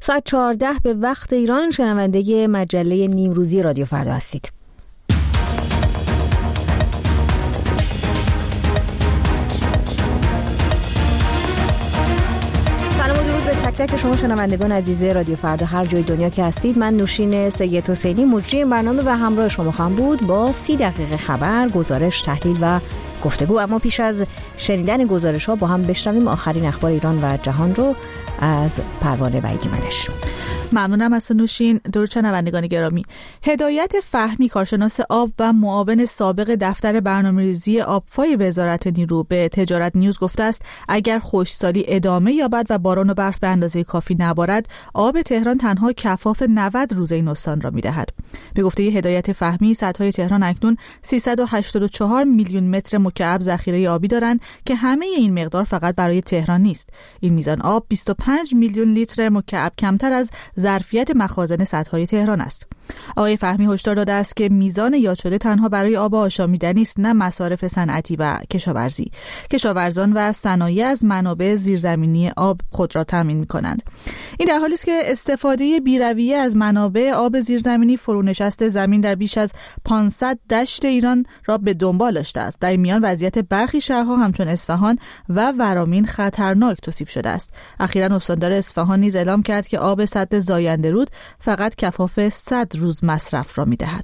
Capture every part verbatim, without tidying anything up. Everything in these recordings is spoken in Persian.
ساعت چهارده به وقت ایران شنونده مجله نیمروزی رادیو فردا هستید. تک تک شما شنوندگان عزیز رادیو فردا هر جای دنیا که هستید، من نوشین سید حسینی مجری برنامه و همراه شما خواهم بود با سی دقیقه خبر، گزارش، تحلیل و گفتگو. اما پیش از شنیدن گزارش ها با هم بشنویم آخرین اخبار ایران و جهان رو از پروانه وحیدی منش. ممنونم از نوشین. درود شنوندگان گرامی. هدایت فهمی، کارشناس آب و معاون سابق دفتر برنامه‌ریزی آبفای وزارت نیرو به تجارت نیوز گفته است اگر خشکسالی ادامه یابد و باران و برف به اندازه کافی نبارد، آب تهران تنها کفاف نود روزه این استان را می‌دهد. به گفته هدایت فهمی، سدهای تهران اکنون سیصد و هشتاد و چهار میلیون متر مکعب ذخیره آبی دارند که همه این مقدار فقط برای تهران نیست. این میزان آب بیست و پنج میلیون لیتر مکعب کمتر از ظرفیت مخازن سدهای تهران است. آقای فهمی هشدار داده است که میزان یاد شده تنها برای آب آشامیدنی است، نه مصارف صنعتی و کشاورزی. کشاورزان و صنایع از منابع زیرزمینی آب خود را تامین می‌کنند. این در حالی است که استفاده بی‌رویه از منابع آب زیرزمینی فرونشست زمین در بیش از پانصد دشت ایران را به دنبال داشته است. در میان وضعیت برخی شهرها همچون اصفهان و ورامین خطرناک توصیف شده است. اخیراً استاندار اصفهان نیز اعلام کرد که آب سد زاینده رود فقط کفاف صد روز مصرف را می‌دهد.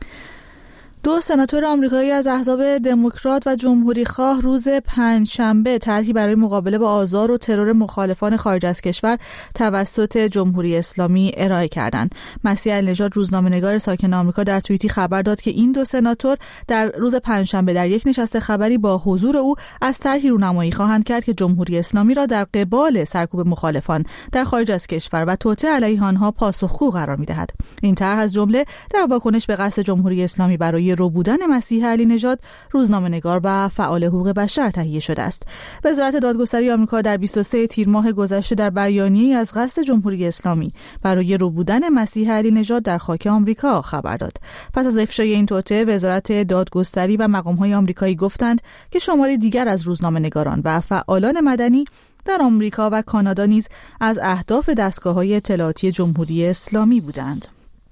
دو سناتور آمریکایی از احزاب دموکرات و جمهوری خواه روز پنجشنبه طرحی برای مقابله با آزار و ترور مخالفان خارج از کشور توسط جمهوری اسلامی ارائه کردند. مسیح النژاد، روزنامه‌نگار ساکن آمریکا، در توییتی خبر داد که این دو سناتور در روز پنجشنبه در یک نشست خبری با حضور او از طرحی رونمایی خواهند کرد که جمهوری اسلامی را در قبال سرکوب مخالفان در خارج از کشور و توطئه علیه آنها پاسخگو قرار می‌دهد. این طرح از جمله در واکنش به قصد جمهوری اسلامی برای رو بودن مسیح علی نژاد، روزنامه‌نگار و فعال حقوق بشر تهیه شده است. وزارت دادگستری آمریکا در بیست و سوم تیر ماه گذشته در بیانیه‌ای از قصد جمهوری اسلامی برای رو بودن مسیح علی نژاد در خاک آمریکا خبر داد. پس از افشای این توطئه، وزارت دادگستری و مقام‌های آمریکایی گفتند که شماری دیگر از روزنامه‌نگاران و فعالان مدنی در آمریکا و کانادا نیز از اهداف دستگاه‌های اطلاعاتی جمهوری اسلامی بودند.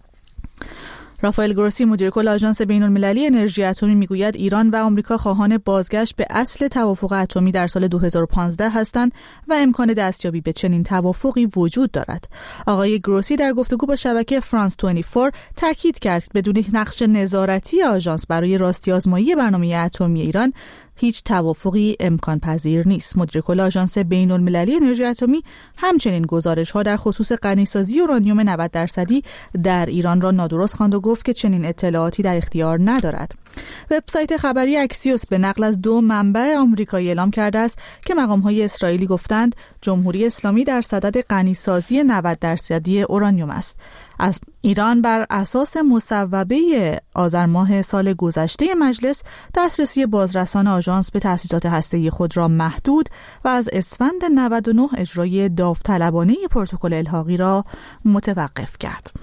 رافائل گروسی، مدیر کل آژانس بین‌المللی انرژی اتمی، میگوید ایران و آمریکا خواهان بازگشت به اصل توافق اتمی در سال دو هزار و پانزده هستند و امکان دستیابی به چنین توافقی وجود دارد. آقای گروسی در گفتگو با شبکه فرانس بیست و چهار تاکید کرد که بدون نقش نظارتی آژانس برای راستی آزمایی برنامه اتمی ایران هیچ توافقی امکان پذیر نیست. مدیر کل آژانس بین‌المللی انرژی اتمی همچنین گزارش‌ها در خصوص غنیسازی اورانیوم نود درصدی در ایران را نادرست خواند و گفت که چنین اطلاعاتی در اختیار ندارد. وبسایت خبری اکسیوس به نقل از دو منبع آمریکایی اعلام کرده است که مقام‌های اسرائیلی گفتند جمهوری اسلامی در صدد غنیسازی نود درصدی اورانیوم است. از ایران بر اساس مصوبه آذر ماه سال گذشته مجلس دسترسی بازرسان آژانس به تأسیسات هسته‌ای خود را محدود و از اسفند نود و نه اجرای داوطلبانه پروتکل الحاقی را متوقف کرد.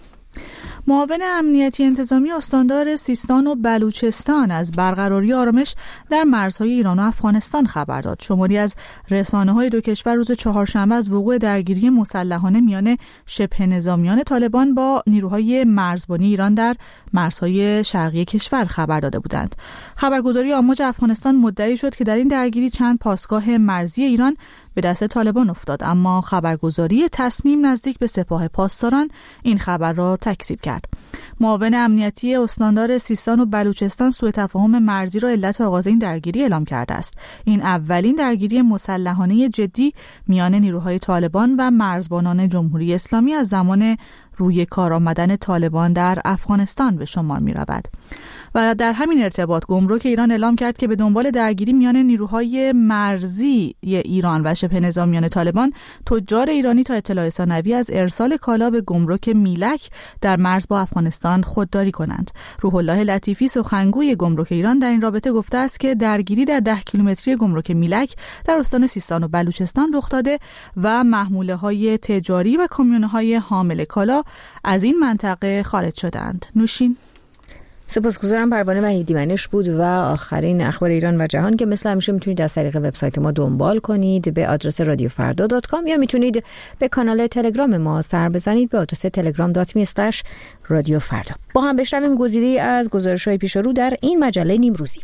معاون امنیتی انتظامی استاندار سیستان و بلوچستان از برقراری آرامش در مرزهای ایران و افغانستان خبر داد. شماری از رسانه‌های دو کشور روز چهارشنبه از وقوع درگیری مسلحانه میان شبه نظامیان طالبان با نیروهای مرزبانی ایران در مرزهای شرقی کشور خبر داده بودند. خبرگزاری آماج افغانستان مدعی شد که در این درگیری چند پاسگاه مرزی ایران به دست طالبان افتاد، اما خبرگزاری تصنیم نزدیک به سپاه پاسداران این خبر را تکذیب کرد. معاون امنیتی استاندار سیستان و بلوچستان سوء تفاهم مرزی را علت آغاز این درگیری اعلام کرده است. این اولین درگیری مسلحانه جدی میان نیروهای طالبان و مرزبانان جمهوری اسلامی از زمان روی کار آمدن طالبان در افغانستان به شمار می رود. و در همین ارتباط گمرک ایران اعلام کرد که به دنبال درگیری میان نیروهای مرزی ایران و شبه نظامیان طالبان، تجار ایرانی تا اطلاع ثانوی از ارسال کالا به گمرک میلک در مرز با افغانستان خودداری کنند. روح الله لطیفی، سخنگوی گمرک ایران، در این رابطه گفته است که درگیری در ده کیلومتری گمرک میلک در استان سیستان و بلوچستان رخ داده و محموله‌های تجاری و کامیون‌های حامل کالا از این منطقه خارج شدند. نوشین. سپاسگزارم. پروانه وحیدی‌منش بود و آخرین اخبار ایران و جهان که مثل همیشه میتونید از طریق وبسایت ما دنبال کنید به آدرس رادیو فردا دات کام یا میتونید به کانال تلگرام ما سر بزنید به آدرس تلگرام دات می اسلش رادیو فردا. با هم بشنویم گزیده‌ای از گزارش‌های پیش رو در این مجله نیمروزی.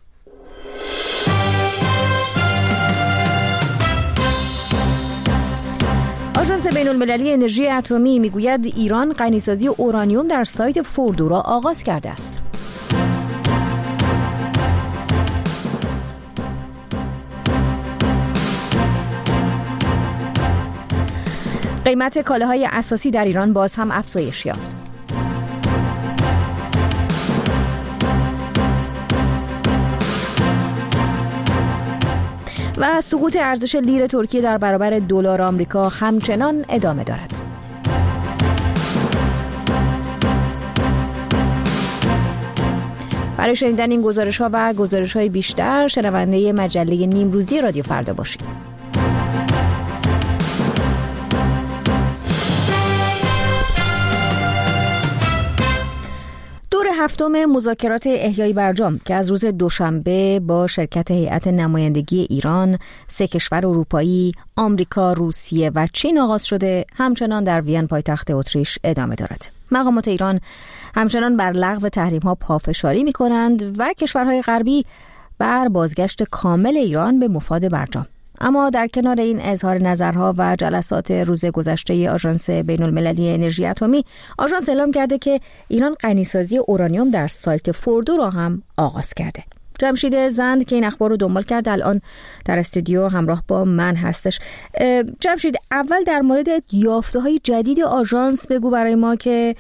آژانس بین‌المللی انرژی اتمی میگوید ایران غنیسازی اورانیوم در سایت فوردو را آغاز کرده است. قیمت کالاهای اساسی در ایران باز هم افزایش یافت. و سقوط ارزش لیر ترکیه در برابر دلار آمریکا همچنان ادامه دارد. برای شنیدن این گزارش‌ها و گزارش‌های بیشتر شنونده مجله نیمروزی رادیو فردا باشید. دور هفتم مذاکرات احیای برجام که از روز دوشنبه با شرکت هیئت نمایندگی ایران، سه کشور اروپایی، آمریکا، روسیه و چین آغاز شده، همچنان در وین پایتخت اتریش ادامه دارد. مقامات ایران همچنان بر لغو تحریم‌ها پافشاری می‌کنند و کشورهای غربی بر بازگشت کامل ایران به مفاد برجام. اما در کنار این اظهار نظرها و جلسات روز گذشته آژانس بین‌المللی انرژی اتمی، آژانس اعلام کرده که ایران غنیسازی اورانیوم در سایت فوردو را هم آغاز کرده. جمشید زند که این اخبار رو دنبال کرد الان در استودیو همراه با من هستش. جمشید، اول در مورد یافته‌های جدید آژانس بگو برای ما که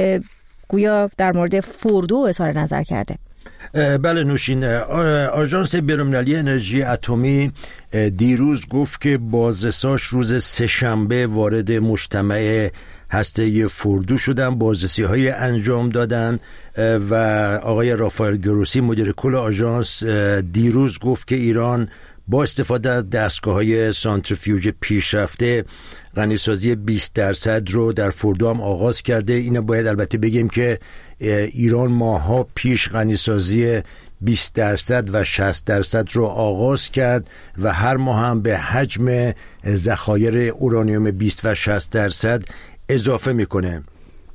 گویا در مورد فوردو اظهار نظر کرده. بله نوشین، آژانس بین‌المللی انرژی اتمی دیروز گفت که بازرساش روز سه‌شنبه وارد مجتمع هسته فوردو شدن، بازرسی های انجام دادن و آقای رافائل گروسی مدیر کل آژانس دیروز گفت که ایران با استفاده از دستگاه‌های سانتریفیوژ پیشرفته غنیسازی بیست درصد رو در فوردو هم آغاز کرده. اینو باید البته بگیم که ایران ماها پیش غنیسازی بیست درصد و شصت درصد رو آغاز کرد و هر ماه هم به حجم ذخایر اورانیوم بیست و شصت درصد اضافه میکنه.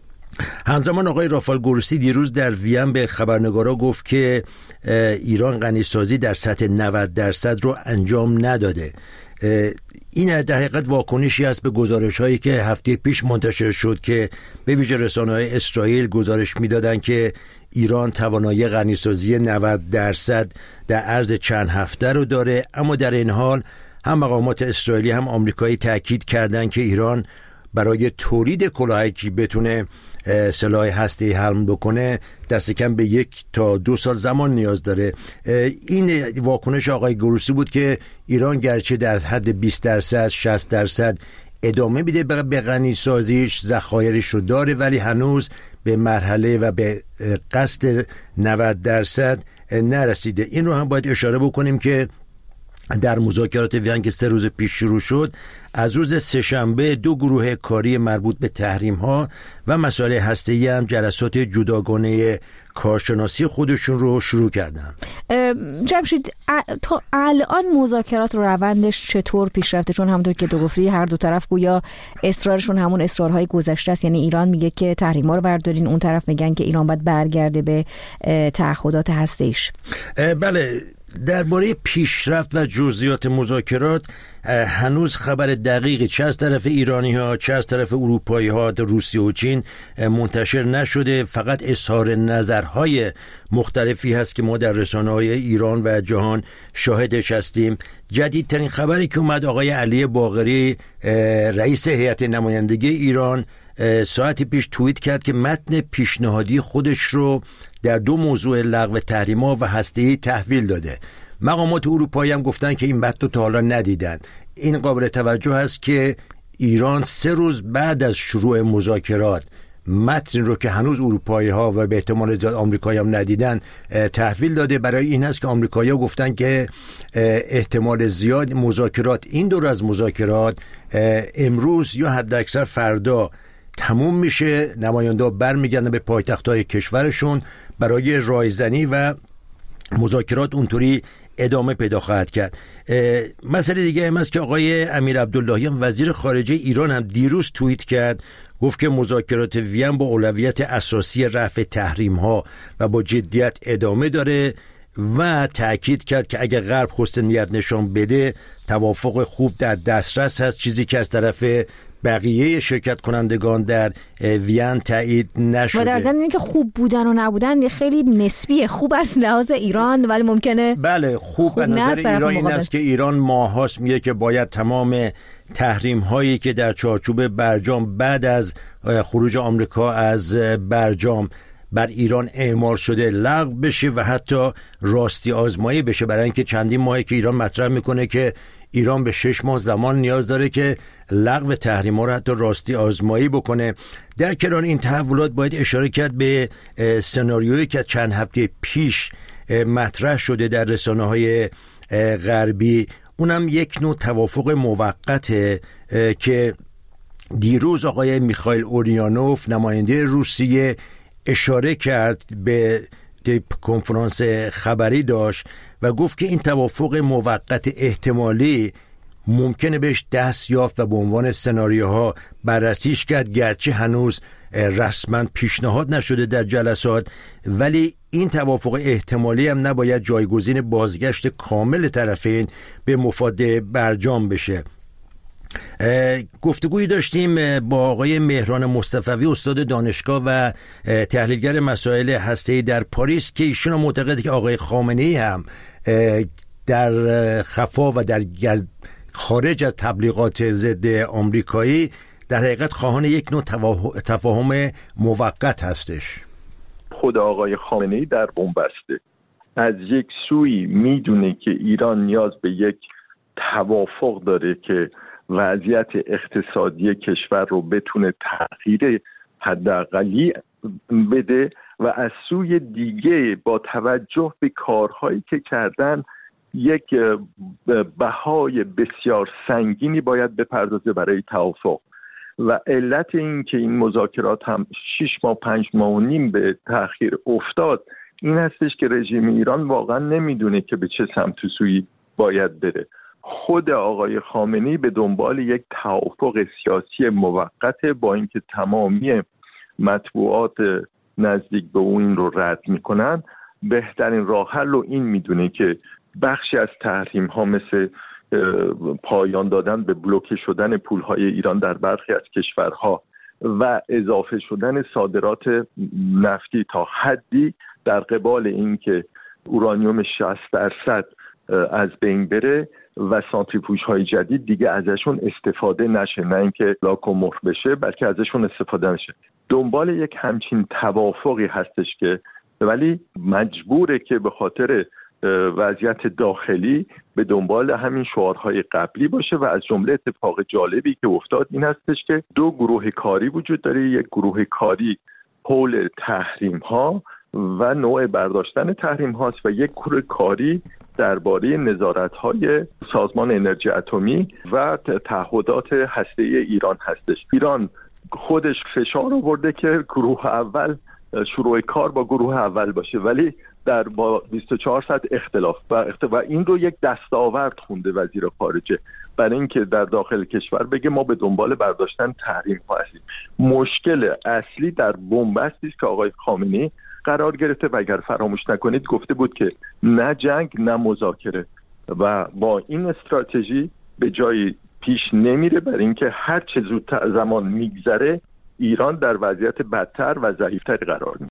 همزمان آقای رافائل گروسی دیروز در وین به خبرنگارا گفت که ایران غنیسازی در سطح نود درصد رو انجام نداده. این در حقیقت واکنشی است به گزارش‌هایی که هفته پیش منتشر شد که به ویژه رسانه‌های اسرائیل گزارش می‌دادند که ایران توانایی غنیسازی نود درصد در عرض چند هفته رو داره، اما در این حال هم مقامات اسرائیلی هم آمریکایی تاکید کردند که ایران برای تولید کلاهی که بتونه سلاح هسته‌ای حمل بکنه دست کم به یک تا دو سال زمان نیاز داره. این واکنش آقای گروسی بود که ایران گرچه در حد بیست درصد شصت درصد ادامه میده به غنیسازیش، ذخایرش رو داره، ولی هنوز به مرحله و به قصد نود درصد نرسیده. این رو هم باید اشاره بکنیم که در مذاکرات وین که سه روز پیش شروع شد، از روز سه‌شنبه دو گروه کاری مربوط به تحریم‌ها و مسائل هسته‌ای هم جلسات جداگانه کارشناسی خودشون رو شروع کردن. جمشید، تا الان مذاکرات رو روندش چطور پیش رفته؟ چون همونطور که تو گفتی هر دو طرف گویا اصرارشون همون اصرارهای گذشته است، یعنی ایران میگه که تحریم‌ها رو بردارین، اون طرف میگن که ایران باید برگرده به تعهدات هسته‌ایش. بله، درباره پیشرفت و جزئیات مذاکرات هنوز خبر دقیقی چه از طرف ایرانی ها چه از طرف اروپایی ها، روسیه و چین منتشر نشده. فقط اظهار نظرهای مختلفی هست که ما در رسانه‌های ایران و جهان شاهدش هستیم. جدیدترین خبری که اومد، آقای علی باقری رئیس هیئت نمایندگی ایران ساعتی پیش توییت کرد که متن پیشنهادی خودش رو در دو موضوع لغو تحریم‌ها و هسته‌ای تحویل داده. مقامات اروپایی هم گفتن که این متن تا حالا ندیدن. این قابل توجه است که ایران سه روز بعد از شروع مذاکرات متن رو که هنوز اروپایی ها و به احتمال زیاد آمریکایی هم ندیدن تحویل داده. برای این هست که آمریکایی ها گفتن که احتمال زیاد مذاکرات، این دور از مذاکرات امروز یا حداکثر فردا تموم میشه، نماینده‌ها برمیگردن به پایتخت‌های کشورشون برای رایزنی و مذاکرات اونطوری ادامه پیدا خواهد کرد. مسئله دیگه هم است که آقای امیر عبداللهیان وزیر خارجه ایران هم دیروز توییت کرد، گفت که مذاکرات وین با اولویت اساسی رفع تحریم ها و با جدیت ادامه داره و تأکید کرد که اگر غرب حسن نیت نشان بده توافق خوب در دسترس هست، چیزی که از طرف بقیه شرکت کنندگان در وین تایید نشده. و در ضمن اینکه خوب بودن و نبودن خیلی نسبیه، خوب از لحاظ ایران ولی ممکنه بله خوب, خوب به نظر ایران این است که ایران ماهاست میگه که باید تمام تحریم هایی که در چارچوب برجام بعد از خروج آمریکا از برجام بر ایران اعمال شده لغو بشه و حتی راستی آزمایی بشه، برای اینکه چندین ماهی که ایران مطرح میکنه که ایران به شش ماه زمان نیاز داره که لغو تحریم‌ها رو حتی راستی آزمایی بکنه. در کنار این تحولات باید اشاره کرد به سناریویی که چند هفته پیش مطرح شده در رسانه‌های غربی، اونم یک نوع توافق موقته که دیروز آقای میخائیل اورینوف نماینده روسیه اشاره کرد، به کنفرانس خبری داشت و گفت که این توافق موقت احتمالی ممکنه بهش دست یافت و به عنوان سناریوها بررسیش کرد، گرچه هنوز رسما پیشنهاد نشده در جلسات، ولی این توافق احتمالی هم نباید جایگزین بازگشت کامل طرفین به مفاد برجام بشه. گفتگویی داشتیم با آقای مهران مصطفوی، استاد دانشگاه و تحلیلگر مسائل هسته‌ای در پاریس، که ایشون معتقده که آقای خامنه‌ای هم در خفا و در خارج از تبلیغات ضد آمریکایی در حقیقت خواهان یک نوع تفاهم موقت هستش. خود آقای خامنه‌ای در بن‌بسته از یک سوی میدونه که ایران نیاز به یک توافق داره که وضعیت اقتصادی کشور رو بتونه تغییر حداقلی بده و از سوی دیگه با توجه به کارهایی که کردن یک بهای بسیار سنگینی باید بپردازه برای توافق. و علت این که این مذاکرات هم شش ماه پنج ماه و نیم به تأخیر افتاد این هستش که رژیم ایران واقعا نمیدونه که به چه سمت و سویی باید بره. خود آقای خامنه‌ای به دنبال یک توافق سیاسی موقت، با اینکه تمامی مطبوعات نزدیک به اون این رو رد میکنن، بهترین راه حل رو این میدونه که بخشی از تحریم ها مثل پایان دادن به بلوکه شدن پولهای ایران در برخی از کشورها و اضافه شدن صادرات نفتی تا حدی در قبال این که اورانیوم شصت درصد از بین بره و سانتریفوژهای جدید دیگه ازشون استفاده نشه، نه اینکه لاک و مهر بشه بلکه ازشون استفاده نشه. دنبال یک همچین توافقی هستش که ولی مجبوره که به خاطر وضعیت داخلی به دنبال همین شعارهای قبلی باشه و از جمله اتفاق جالبی که افتاد این هستش که دو گروه کاری وجود داره. یک گروه کاری حول تحریم ها و نوع برداشتن تحریم هاست و یک گروه کاری درباره نظارت‌های سازمان انرژی اتمی و تعهدات هسته‌ای ایران هستش. ایران خودش فشار آورده که گروه اول شروع کار با گروه اول باشه، ولی در با بیست و چهار ساعت اختلاف و, و این رو یک دستاورد خونده وزیر خارجه برای اینکه در داخل کشور بگه ما به دنبال برداشتن تحریم ها هستیم. مشکل اصلی در بن‌بستی است که آقای خامنه‌ای قرار گرفته و اگر فراموش نکنید گفته بود که نه جنگ نه مذاکره و با این استراتژی به جای پیش نمیره، برای اینکه هر چه زودتر زمان میگذره ایران در وضعیت بدتر و ضعیفتری قرار میگیره.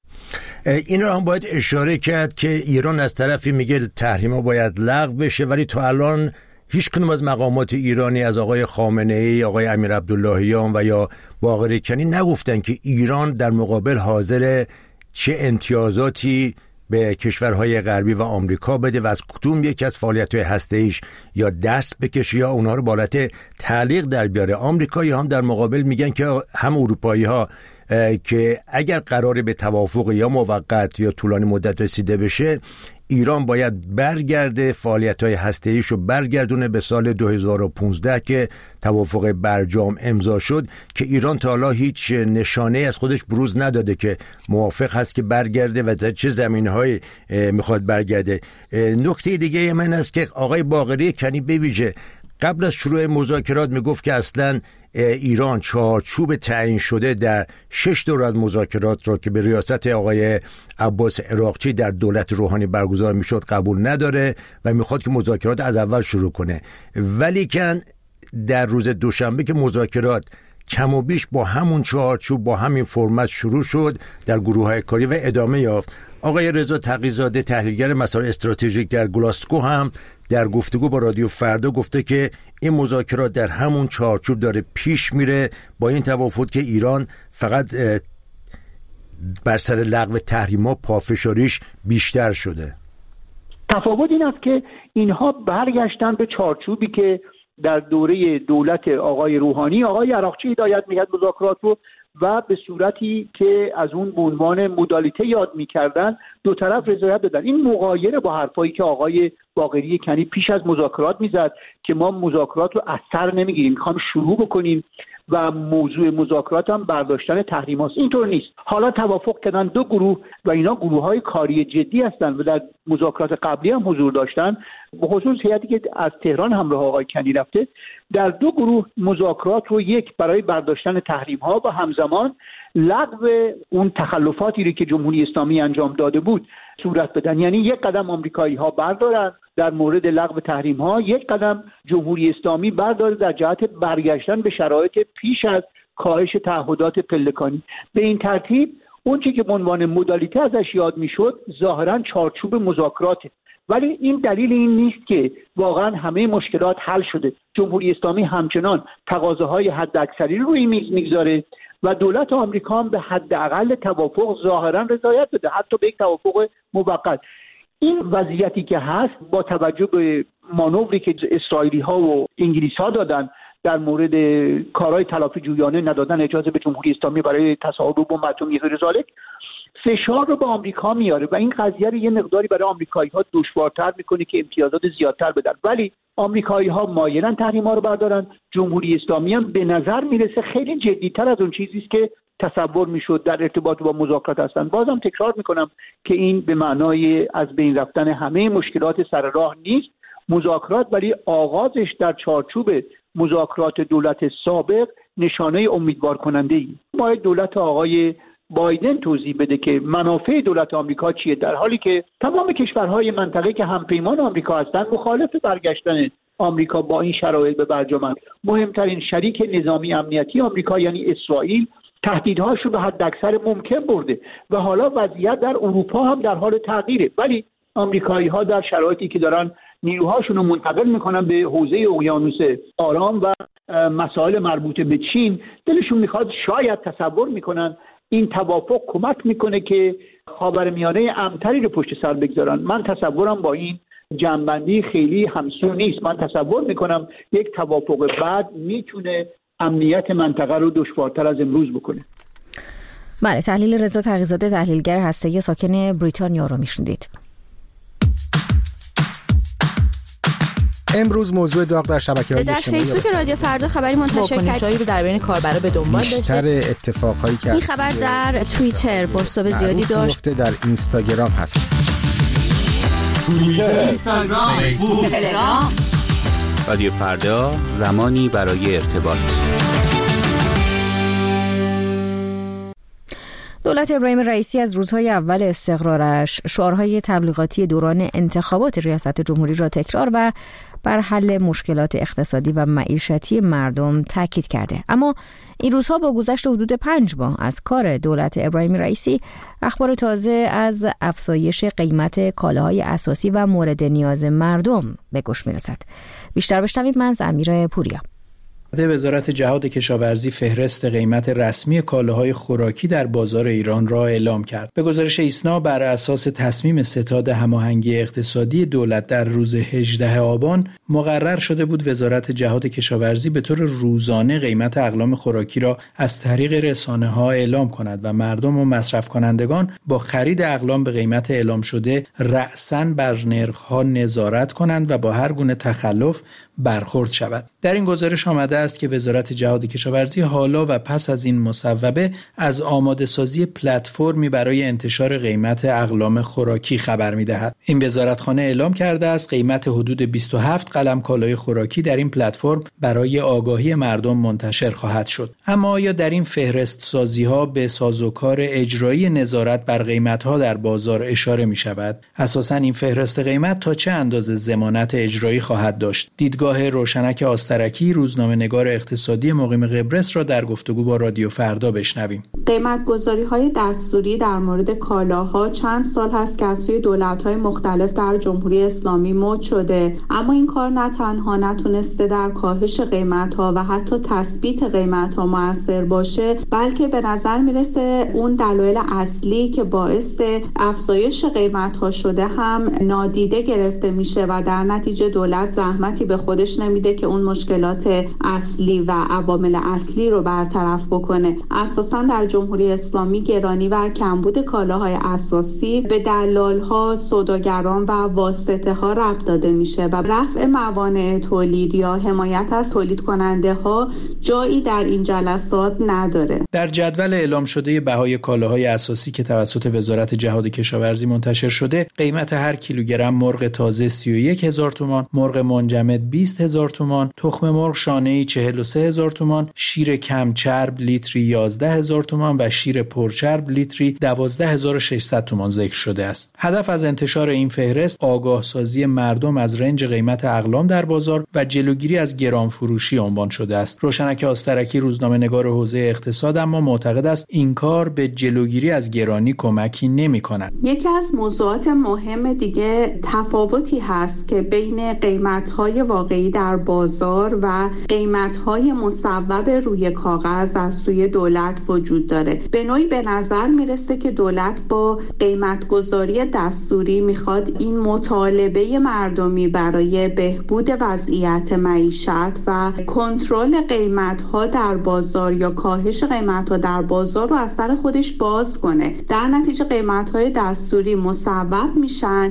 این رو هم باید اشاره کرد که ایران از طرفی میگه تحریم‌ها باید لغو بشه، ولی تا الان هیچ کدوم از مقامات ایرانی از آقای خامنه‌ای، آقای امیر عبداللهیان و یا باقر کنی نگفتن که ایران در مقابل حاضر چه امتیازاتی به کشورهای غربی و آمریکا بده و از کدوم یکی از فعالیت‌های هسته‌ایش یا دست بکشه یا اونها رو به حالت تعلیق در بیاره. آمریکایی هم در مقابل میگن که هم اروپایی‌ها که اگر قراره به توافق یا موقت یا طولانی مدت رسیده بشه، ایران باید برگرده فعالیت‌های هسته‌ایش رو برگردونه به سال دو هزار و پانزده که توافق برجام امضا شد، که ایران تا حالا هیچ نشانه از خودش بروز نداده که موافق هست که برگرده و در چه زمینه‌هایی میخواد برگرده. نکته دیگه من است که آقای باقری کنی به ویژه قبل از شروع مذاکرات میگفت که اصلاً ایران چارچوب تعیین شده در شش دور از مذاکرات را که به ریاست آقای عباس عراقچی در دولت روحانی برگزار میشد قبول نداره و میخواد که مذاکرات از اول شروع کنه. ولی کن در روز دوشنبه که مذاکرات کم و بیش با همون چارچوب با همین فرمت شروع شد در گروه‌های کاری و ادامه یافت. آقای رضا تقی‌زاده تحلیلگر مسائل استراتژیک در گلاسکو هم در گفتگو با رادیو فردا گفته که این مذاکرات در همون چارچوب داره پیش میره، با این تفاوت که ایران فقط بر سر لغو تحریم‌ها پافشاریش بیشتر شده. تفاوت این است که اینها برگشتن به چارچوبی که در دوره دولت آقای روحانی آقای عراقچی هدایت می‌کرد مذاکرات رو، و به صورتی که از اون به عنوان مدالیته یاد می‌کردن دو طرف رضایت دادن. این مغایر با حرفایی که آقای باقری کنی پیش از مذاکرات میزد که ما مذاکرات رو از سر نمیگیریم، می‌خوام شروع بکنیم و موضوع مذاکرات هم برداشتن تحریم هاست. اینطور نیست. حالا توافق کردن دو گروه و اینا گروه‌های کاری جدی هستند و در مذاکرات قبلی هم حضور داشتن، به خصوص هیئتی که از تهران همراه آقای کنی رفته. در دو گروه مذاکرات رو یک برای برداشتن تحریم ها و همزمان لغو اون تخلفاتی رو که جمهوری اسلامی انجام داده بود صورت بدن. یعنی یک قدم آمریکایی ها بردارن در مورد لغو تحریم ها، یک قدم جمهوری اسلامی برداره در جهت برگشتن به شرایط پیش از کاهش تعهدات پلکانی. به این ترتیب اون چیزی که به عنوان مدالیته ازش یاد میشد ظاهرا چارچوب مذاکراته، ولی این دلیل این نیست که واقعا همه مشکلات حل شده. جمهوری اسلامی همچنان تقاضاهای حداکثری رو روی میز میگذاره و دولت آمریکا هم به حداقل توافق ظاهرا رضایت بده، حتی به یک توافق موقت. این وضعیتی که هست با توجه به مانوری که اسرائیلی ها و انگلیس ها دادن در مورد کارهای تلافی جویانه، ندادن اجازه به جمهوری اسلامی برای تصاحب بمب اتمی غیر ذالک، فشار رو به آمریکا میاره و این قضیه رو یه مقداری برای آمریکایی‌ها دشوارتر میکنه که امتیازات زیادتر بدن. ولی آمریکایی‌ها مایلن تحریم‌ها رو بردارن. جمهوری اسلامی هم به نظر میرسه خیلی جدی‌تر از اون چیزی است که تصور میشد در ارتباط با مذاکرات هستن. بازم تکرار میکنم که این به معنای از بین رفتن همه مشکلات سر راه نیست. مذاکرات ولی آغازش در چارچوب مذاکرات دولت سابق نشانه امیدوار کننده ای. باید دولت آقای بایدن توضیح بده که منافع دولت آمریکا چیه، در حالی که تمام کشورهای منطقه که همپیمان آمریکا هستند مخالف برگشتن آمریکا با این شرایط به برجام. مهمترین شریک نظامی امنیتی آمریکا یعنی اسرائیل تهدیدهاش رو به حد اکثر ممکن برده و حالا وضعیت در اروپا هم در حال تغییره، ولی آمریکایی‌ها در شرایطی که دارن نیروهاشون رو منتقل میکنن به حوزه اقیانوس آرام و مسائل مربوط به چین، دلشون میخواد شاید تصور میکنن این توافق کمک میکنه که خاورمیانه امن‌تری رو پشت سر بگذارن. من تصورم با این جنبندی خیلی همسو نیست. من تصور میکنم یک توافق بعد میتونه امنیت منطقه رو دشوارتر از امروز بکنه. بله، تحلیل رضا تقی‌زاده تحلیلگر هسته‌ای ساکن بریتانیا رو میشنیدید. امروز موضوع داغ در شبکه‌های در فیسبوک رادیو فردا خبری منتشر کرد رو در بین کاربرا به دنبال داشته. بیشتر اتفاقایی که این خبر در توییتر بازتاب زیادی داشت، در اینستاگرام هست. توییتر، اینستاگرام، فیسبوک، تلگرام. رادیو فردا، زمانی برای ارتباط. دولت ابراهیم رئیسی از روزهای اول استقرارش شعارهای تبلیغاتی دوران انتخابات ریاست جمهوری را تکرار و بر حل مشکلات اقتصادی و معیشتی مردم تاکید کرده. اما این روزها با گذشت حدود پنج ماه از کار دولت ابراهیم رئیسی، اخبار تازه از افزایش قیمت کالاهای اساسی و مورد نیاز مردم به گوش میرسد. بیشتر بشنوید من از امیر پوریا. وزارت جهاد کشاورزی فهرست قیمت رسمی کالاهای خوراکی در بازار ایران را اعلام کرد. به گزارش ایسنا بر اساس تصمیم ستاد هماهنگی اقتصادی دولت در روز هجدهم آبان مقرر شده بود وزارت جهاد کشاورزی به طور روزانه قیمت اقلام خوراکی را از طریق رسانه‌ها اعلام کند و مردم و مصرف کنندگان با خرید اقلام به قیمت اعلام شده رأساً بر نرخ‌ها نظارت کنند و با هر گونه تخلف برخورد شود. در این گزارش آمده است که وزارت جهاد کشاورزی حالا و پس از این مصوبه از آماده سازی پلتفرمی برای انتشار قیمت اقلام خوراکی خبر می‌دهد. این وزارتخانه اعلام کرده است قیمت حدود بیست و هفت قلم کالای خوراکی در این پلتفرم برای آگاهی مردم منتشر خواهد شد. اما آیا در این فهرست سازی‌ها به سازوکار اجرایی نظارت بر قیمت‌ها در بازار اشاره می‌شود؟ اساساً این فهرست قیمت تا چه اندازه ضمانت اجرایی خواهد داشت؟ دیدگاه روشنک آسترکی، روزنامه‌نگار اقتصادی مقیم قبرس را در گفتگو با رادیو فردا بشنویم. قیمت‌گذاری‌های دستوری در مورد کالاها چند سال هست که از سوی دولت‌های مختلف در جمهوری اسلامی مد شده، اما این کار نه تنها نتونسته در کاهش قیمت‌ها و حتی تثبیت قیمت‌ها مؤثر باشه، بلکه به نظر میرسه اون دلایل اصلی که باعث افزایش قیمت‌ها شده هم نادیده گرفته میشه و در نتیجه دولت زحمتی به خودش نمیده که اون مشکلات اصلی و عوامل اصلی رو برطرف بکنه. اساساً در جمهوری اسلامی گرانی و کمبود کالاهای اساسی به دلال‌ها، سوداگران و واسطه‌ها ربط داده میشه و رفع موانع تولید یا حمایت از تولید کننده ها جایی در این جلسات نداره. در جدول اعلام شده بهای کالاهای اساسی که توسط وزارت جهاد کشاورزی منتشر شده، قیمت هر کیلوگرم مرغ تازه سی و یک هزار تومان، مرغ منجمد بیست هزار تومان، تخم مرغ شانه‌ای چهل و سه هزار تومان، شیر کم چرب لیتری یازده هزار تومان و شیر پرچرب لیتری دوازده هزار و ششصد تومان ذکر شده است. هدف از انتشار این فهرست آگاه سازی مردم از رنج قیمت اقلام در بازار و جلوگیری از گران فروشی عنوان شده است. روشنک آسترکی، روزنامه‌نگار حوزه اقتصاد، اما معتقد است این کار به جلوگیری از گرانی کمکی نمی‌کند. یکی از موضوعات مهم دیگه تفاوتی هست که بین قیمت‌های واقعی در بازار و قیمت‌های مصوب روی کاغذ از سوی دولت وجود داره. به نوعی به نظر میرسه که دولت با قیمت‌گذاری دستوری میخواد این مطالبه مردمی برای بهبود وضعیت معیشت و کنترل قیمت‌ها در بازار یا کاهش قیمت‌ها در بازار رو از سر خودش باز کنه. در نتیجه قیمت‌های دستوری مصوب میشن،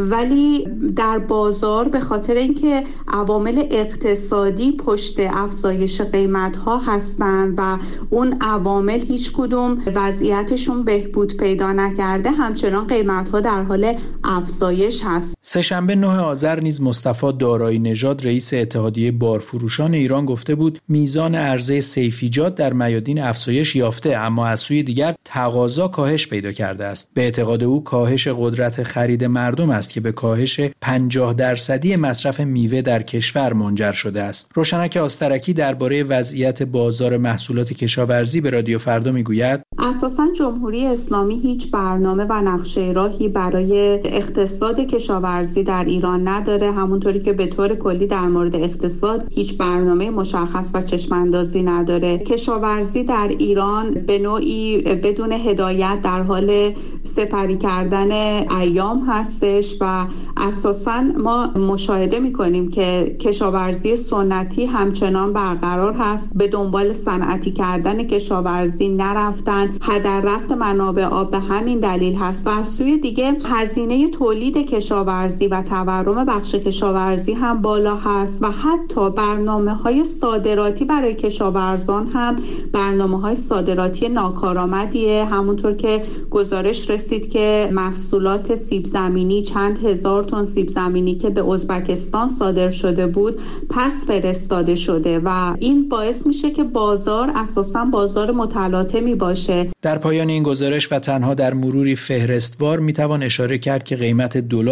ولی در بازار به خاطر اینکه عوامل اقتصادی پشت افزایش قیمت‌ها هستن و اون عوامل هیچ کدوم وضعیتشون بهبود پیدا نکرده، همچنان قیمت‌ها در حال افزایش هست. سه‌شنبه نه آذر نیز مصطفی دارایی نژاد رئیس اتحادیه بارفروشان ایران گفته بود میزان عرضه سیفیجات در میادین افزایش یافته، اما از سوی دیگر تقاضا کاهش پیدا کرده است. به اعتقاد او کاهش قدرت خرید مردم است که به کاهش پنجاه درصدی مصرف میوه در کشور منجر شده است. روشنک آسترکی درباره وضعیت بازار محصولات کشاورزی به رادیو فردا میگوید اساساً جمهوری اسلامی هیچ برنامه و نقشه راهی برای اقتصاد کشاورزی در ایران نداره، همونطوری که به طور کلی در مورد اقتصاد هیچ برنامه مشخص و چشماندازی نداره. کشاورزی در ایران به نوعی بدون هدایت در حال سپری کردن ایام هستش و اساساً ما مشاهده می‌کنیم که کشاورزی سنتی همچنان برقرار هست، به دنبال صنعتی کردن کشاورزی نرفتن، هدر رفت منابع آب به همین دلیل هست و از سوی دیگه هزینه تولید کشاورزی و تورم بخش کشاورزی هم بالا هست و حتی برنامه‌های صادراتی برای کشاورزان هم برنامه‌های صادراتی ناکارآمدیه. همونطور که گزارش رسید که محصولات سیب زمینی، چند هزار تن سیب زمینی که به ازبکستان صادر شده بود پس فرستاده شده و این باعث میشه که بازار اساساً بازار متلاطمی باشه. در پایان این گزارش و تنها در مروری فهرستوار میتوان اشاره کرد که قیمت دلار تا انتهای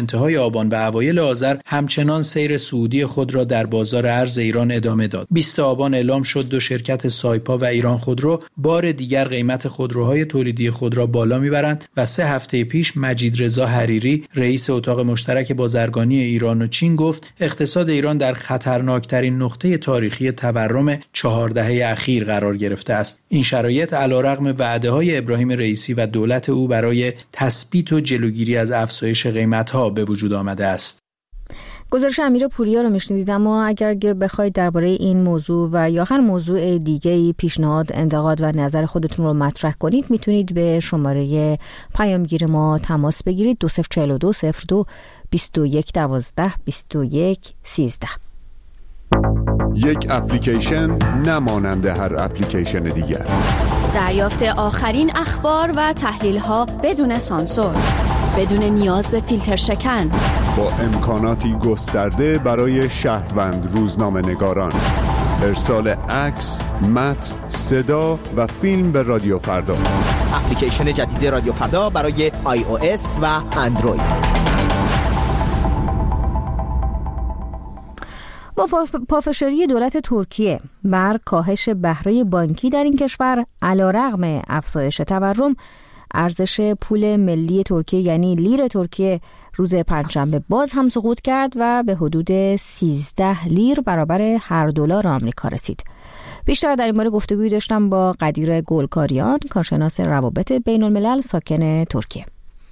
انتهای آبان و اوایل آذر همچنان سیر صعودی خود را در بازار ارز ایران ادامه داد. بیست آبان اعلام شد دو شرکت سایپا و ایران خودرو بار دیگر قیمت خودروهای تولیدی خود را بالا میبرند و سه هفته پیش مجید رضا حریری رئیس اتاق مشترک بازرگانی ایران و چین گفت اقتصاد ایران در خطرناکترین نقطه تاریخی تورم چهار دهه اخیر قرار گرفته است. این شرایط علیرغم وعده‌های ابراهیم رئیسی و دولت او برای تثبیت و جلوگیری از افزایش قیمت‌ها به وجود آمده است. گزارش امیر پوریا رو میشنیدید، اما اگر بخواید درباره این موضوع و یا هر موضوع دیگه‌ای پیشنهاد، انتقاد و نظر خودتون رو مطرح کنید میتونید به شماره پیامگیر ما تماس بگیرید دو صفر چهار دو صفر دو بیست و یک دوازده بیست و یک سیزده. یک اپلیکیشن نمانند هر اپلیکیشن دیگر. دریافت آخرین اخبار و تحلیل‌ها بدون سانسور، بدون نیاز به فیلتر شکن، با امکاناتی گسترده برای شهروند روزنامه‌نگاران. ارسال عکس، متن، صدا و فیلم به رادیو فردا. اپلیکیشن جدید رادیو فردا برای آی او اس و اندروید. با پافشاری دولت ترکیه بر کاهش بهره بانکی در این کشور علیرغم افزایش تورم، ارزش پول ملی ترکیه یعنی لیر ترکیه روز پنجشنبه باز هم سقوط کرد و به حدود سیزده لیر برابر هر دلار آمریکا رسید. بیشتر در این باره گفتگویی داشتم با قدیر گلکاریان، کارشناس روابط بین الملل ساکن ترکیه.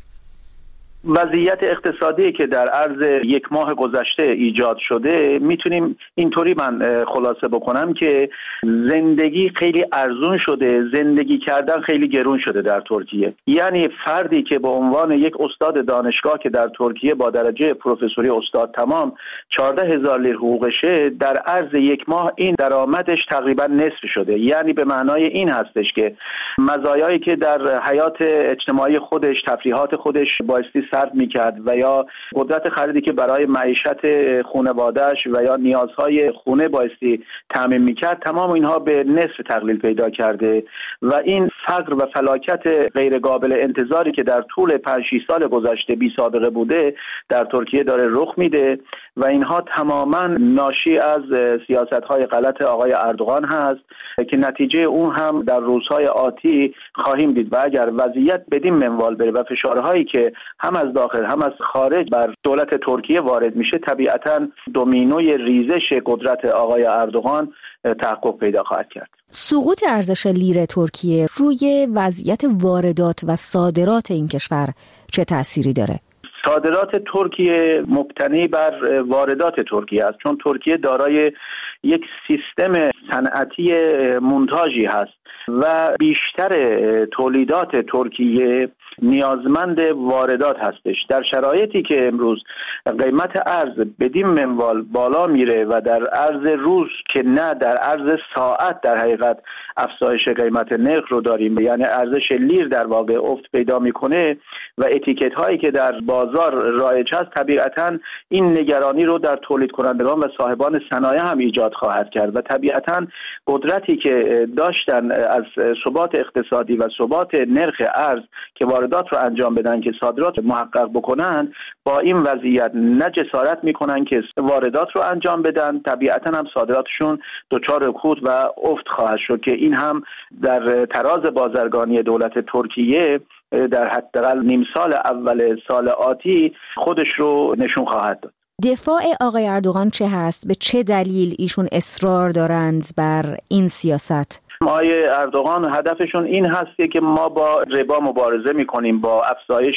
وضعیت اقتصادی که در عرض یک ماه گذشته ایجاد شده میتونیم اینطوری من خلاصه بکنم که زندگی خیلی ارزون شده، زندگی کردن خیلی گرون شده در ترکیه. یعنی فردی که به عنوان یک استاد دانشگاه که در ترکیه با درجه پروفسوری استاد تمام چهارده هزار لیر حقوقشه، در عرض یک ماه این درآمدش تقریبا نصف شده. یعنی به معنای این هستش که مزایایی که در حیات اجتماعی خودش، تفریحات خودش بایستی صرف میکرد و یا قدرت خریدی که برای معیشت خانواده‌اش و یا نیازهای خونه بایستی تامین میکرد، تمام اینها به نصف تقلیل پیدا کرده و این فقر و فلاکت غیر قابل انتظاری که در طول پنج شش سال گذشته بی سابقه بوده در ترکیه داره رخ میده و اینها تماما ناشی از سیاست‌های غلط آقای اردوغان هست که نتیجه اون هم در روزهای آتی خواهیم دید. و اگر وضعیت بدین منوال بره و فشارهایی که هم از داخل هم از خارج بر دولت ترکیه وارد میشه، طبیعتاً دومینوی ریزش قدرت آقای اردوغان تحقق پیدا خواهد کرد. سقوط ارزش لیر ترکیه روی وضعیت واردات و صادرات این کشور چه تأثیری داره؟ صادرات ترکیه مبتنی بر واردات ترکیه است، چون ترکیه دارای یک سیستم صنعتی مونتاژی هست و بیشتر تولیدات ترکیه نیازمند واردات هستش. در شرایطی که امروز قیمت ارز بدین منوال بالا میره و در ارز روز که نه در ارز ساعت در حقیقت افزایش قیمت نرخ رو داریم، یعنی ارزش لیر در واقع افت پیدا میکنه و اتیکت هایی که در بازار رایج هست، طبیعتاً این نگرانی رو در تولید کنندگان و صاحبان صنایع هم ایجاد خواهد کرد و طبیعتاً قدرتی که داشتن از ثبات اقتصادی و ثبات نرخ ارز که واردات رو انجام بدن که صادرات محقق بکنن، با این وضعیت نه جسارت میکنن که واردات رو انجام بدن، طبیعتاً هم صادراتشون دچار رکود و افت خواهد شد که این هم در تراز بازرگانی دولت ترکیه در حداقل نیم سال اول سال آتی خودش رو نشون خواهد داد. دفاع آقای اردوغان چه هست؟ به چه دلیل ایشون اصرار دارند بر این سیاست؟ آقای اردوغان هدفشون این هست که ما با ربا مبارزه میکنیم، با افزایش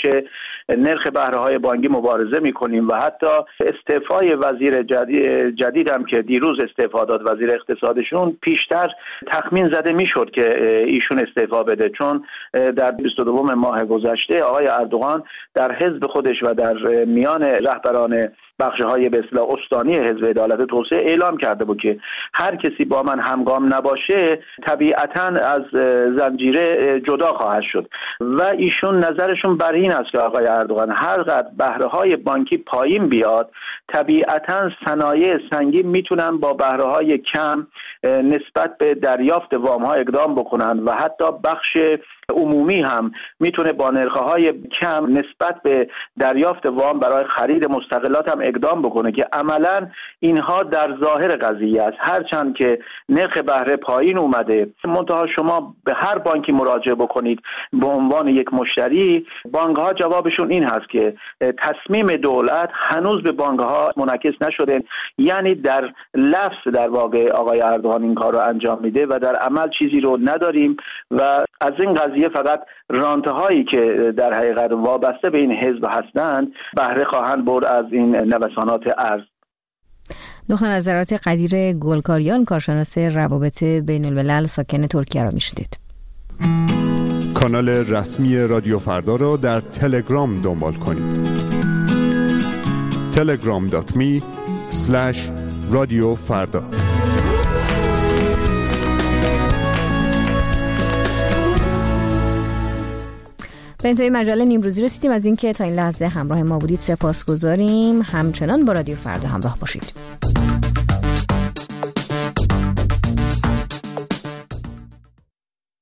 نرخ بهره‌های بانکی مبارزه میکنیم و حتی استعفای وزیر جدید, جدید هم که دیروز استعفا داد، وزیر اقتصادشون، پیشتر تخمین زده میشد که ایشون استعفا بده، چون در بیست و دو ماه گذشته آقای اردوغان در حزب خودش و در میان رهبران بخش‌های به اصطلاح استانی حزب عدالت و توسعه اعلام کرده بود که هر کسی با من همگام نباشه طبیعتاً از زنجیره جدا خواهد شد و ایشون نظرشون بر این است که آقای اردوغان هر قدر بهره‌های بانکی پایین بیاد، طبیعتاً صنایع سنگین میتونن با بهره‌های کم نسبت به دریافت وام‌ها اقدام بکنن و حتی بخش عمومی هم میتونه با نرخ‌های کم نسبت به دریافت وام برای خرید مستقلات هم اقدام بکنه که عملاً اینها در ظاهر قضیه است. هرچند که نرخ بهره پایین اومده، منتها شما به هر بانکی مراجعه بکنید به عنوان یک مشتری، بانک‌ها جوابشون این هست که تصمیم دولت هنوز به بانک‌ها منعکس نشده، یعنی در لفظ در واقع آقای اردوغان این کار رو انجام میده و در عمل چیزی رو نداریم و از این قضیه فقط رانته‌هایی که در حقیقت وابسته به این حزب هستند بهره خواهند برد از این نوسانات ارز. نخست نظرات قدیر گلکاریان، کارشناس روابط بین الملل ساکن ترکیه را میشنید. کانال رسمی رادیو فردا را در تلگرام دنبال کنید. تلگرام دات می اسلش رادیو فردا. به انتهای مجله نیمروزی رسیدیم. از اینکه تا این لحظه همراه ما بودید سپاسگزاریم. همچنان با رادیو فردا همراه باشید.